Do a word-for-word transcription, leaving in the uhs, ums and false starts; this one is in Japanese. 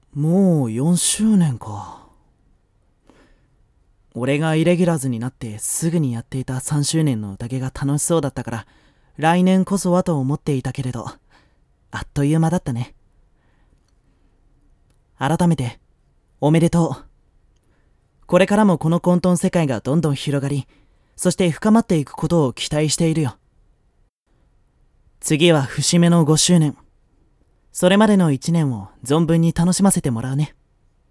もうよんしゅうねんか。俺がイレギュラーズになってすぐにやっていたさんしゅうねんの宴が楽しそうだったから来年こそはと思っていたけれど、あっという間だったね。改めておめでとう。これからもこの混沌世界がどんどん広がり、そして深まっていくことを期待しているよ。次は節目のごしゅうねん。それまでのいちねんを存分に楽しませてもらうね。